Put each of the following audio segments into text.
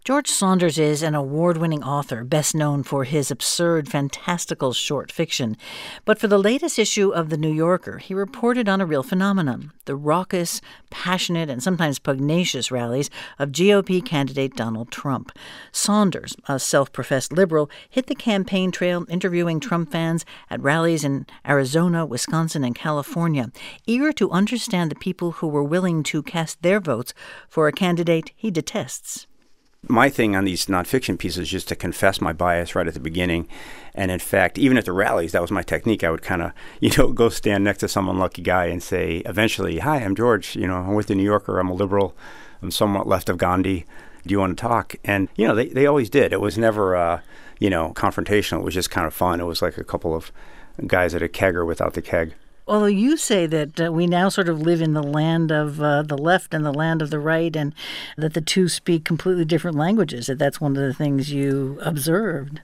George Saunders is an award-winning author, best known for his absurd, fantastical short fiction. But for the latest issue of The New Yorker, he reported on a real phenomenon, the raucous, passionate, and sometimes pugnacious rallies of GOP candidate Donald Trump. Saunders, a self-professed liberal, hit the campaign trail interviewing Trump fans at rallies in Arizona, Wisconsin, and California, eager to understand the people who were willing to cast their votes for a candidate he detests. My thing on these nonfiction pieces is just to confess my bias right at the beginning. And in fact, even at the rallies, that was my technique. I would kind of, go stand next to some unlucky guy and say, eventually, hi, I'm George. I'm with the New Yorker. I'm a liberal. I'm somewhat left of Gandhi. Do you want to talk? And, they always did. It was never, confrontational. It was just kind of fun. It was like a couple of guys at a kegger without the keg. Although you say that we now sort of live in the land of the left and the land of the right, and that the two speak completely different languages, that's one of the things you observed.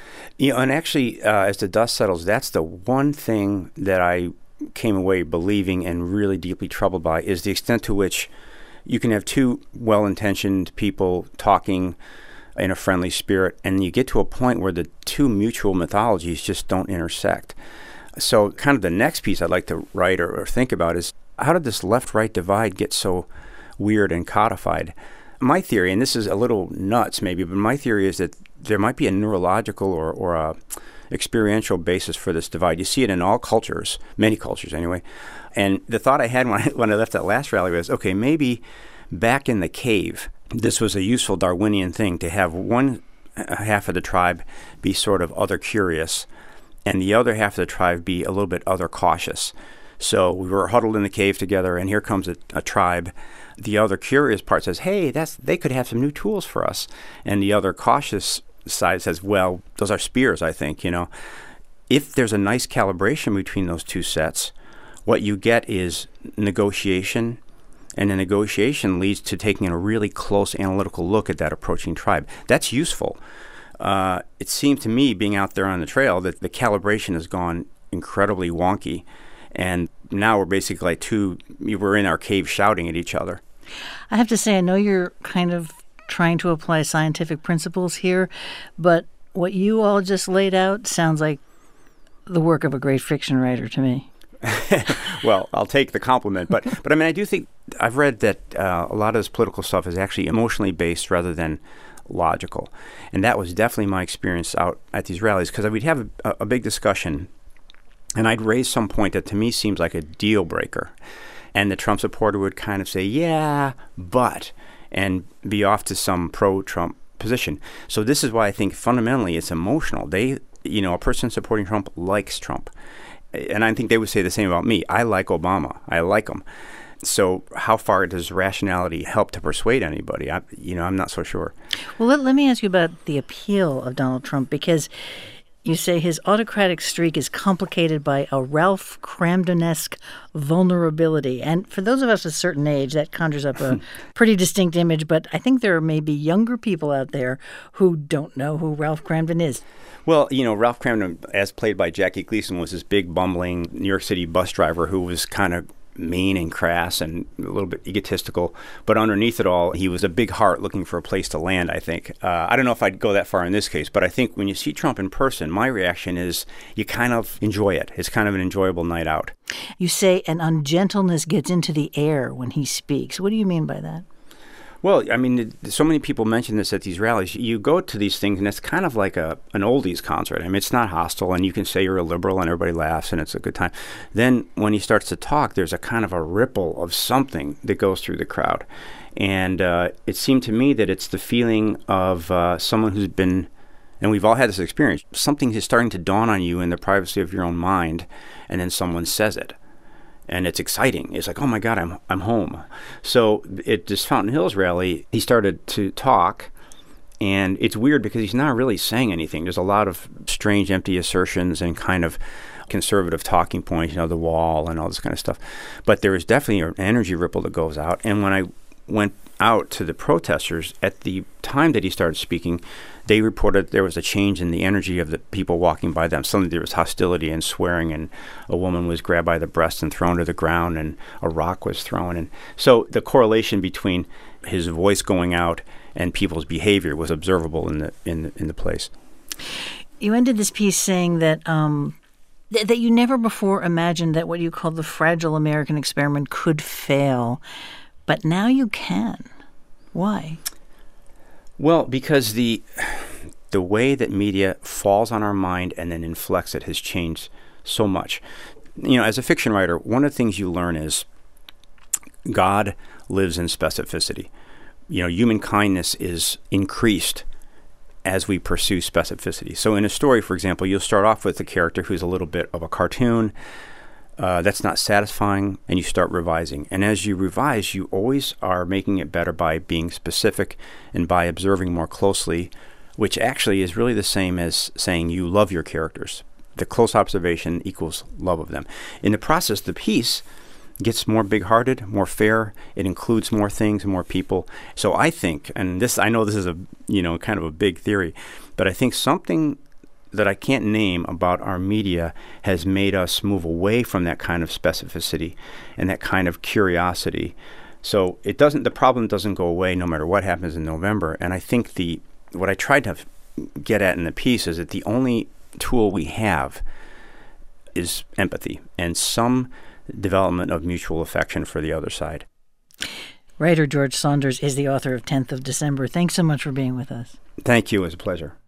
And actually, as the dust settles, that's the one thing that I came away believing and really deeply troubled by, is the extent to which you can have two well-intentioned people talking in a friendly spirit, and you get to a point where the two mutual mythologies just don't intersect. So kind of the next piece I'd like to write or think about is, how did this left-right divide get so weird and codified? My theory, and this is a little nuts maybe, but my theory is that there might be a neurological or a experiential basis for this divide. You see it in all cultures, many cultures anyway. And the thought I had when I left that last rally was, okay, maybe back in the cave, this was a useful Darwinian thing to have one half of the tribe be sort of other curious, and the other half of the tribe be a little bit other cautious. So we were huddled in the cave together, and here comes a tribe. The other curious part says, hey, they could have some new tools for us. And the other cautious side says, well, those are spears, I think, If there's a nice calibration between those two sets, what you get is negotiation, and the negotiation leads to taking a really close analytical look at that approaching tribe. That's useful. It seemed to me, being out there on the trail, that the calibration has gone incredibly wonky. And now we're basically we're in our cave shouting at each other. I have to say, I know you're kind of trying to apply scientific principles here, but what you all just laid out sounds like the work of a great fiction writer to me. Well, I'll take the compliment. But I mean, I do think I've read that a lot of this political stuff is actually emotionally based rather than logical. And that was definitely my experience out at these rallies, because we'd have a big discussion, and I'd raise some point that to me seems like a deal breaker. And the Trump supporter would kind of say, yeah, but, and be off to some pro-Trump position. So this is why I think fundamentally it's emotional. A person supporting Trump likes Trump. And I think they would say the same about me. I like Obama. I like him. So how far does rationality help to persuade anybody? I'm not so sure. Well, let me ask you about the appeal of Donald Trump, because you say his autocratic streak is complicated by a Ralph Kramden-esque vulnerability. And for those of us of a certain age, that conjures up a pretty distinct image. But I think there may be younger people out there who don't know who Ralph Kramden is. Well, Ralph Kramden, as played by Jackie Gleason, was this big, bumbling New York City bus driver who was kind of mean and crass and a little bit egotistical. But underneath it all, he was a big heart looking for a place to land, I think. I don't know if I'd go that far in this case, but I think when you see Trump in person, my reaction is you kind of enjoy it. It's kind of an enjoyable night out. You say an ungentleness gets into the air when he speaks. What do you mean by that? Well, I mean, so many people mention this at these rallies. You go to these things, and it's kind of like an oldies concert. I mean, it's not hostile, and you can say you're a liberal, and everybody laughs, and it's a good time. Then when he starts to talk, there's a kind of a ripple of something that goes through the crowd. And it seemed to me that it's the feeling of someone who's been, and we've all had this experience, something is starting to dawn on you in the privacy of your own mind, and then someone says it. And it's exciting. It's like, oh my God, I'm home. So at this Fountain Hills rally, he started to talk, and it's weird because he's not really saying anything. There's a lot of strange, empty assertions and kind of conservative talking points, the wall and all this kind of stuff. But there is definitely an energy ripple that goes out. And when I went out to the protesters, at the time that he started speaking, they reported there was a change in the energy of the people walking by them. Suddenly there was hostility and swearing, and a woman was grabbed by the breast and thrown to the ground, and a rock was thrown. And so the correlation between his voice going out and people's behavior was observable in the place. You ended this piece saying that that you never before imagined that what you call the fragile American experiment could fail, but now you can. Why? Well, because the way that media falls on our mind and then inflects it has changed so much. As a fiction writer, one of the things you learn is God lives in specificity. Human kindness is increased as we pursue specificity. So in a story, for example, you'll start off with a character who's a little bit of a cartoon. That's not satisfying, and you start revising. And as you revise, you always are making it better by being specific and by observing more closely, which actually is really the same as saying you love your characters. The close observation equals love of them. In the process, the piece gets more big-hearted, more fair. It includes more things, more people. So I think, and I know this is a kind of a big theory, but I think something that I can't name about our media has made us move away from that kind of specificity and that kind of curiosity. So the problem doesn't go away no matter what happens in November. And I think what I tried to get at in the piece is that the only tool we have is empathy and some development of mutual affection for the other side. Writer George Saunders is the author of 10th of December. Thanks so much for being with us. Thank you. It was a pleasure.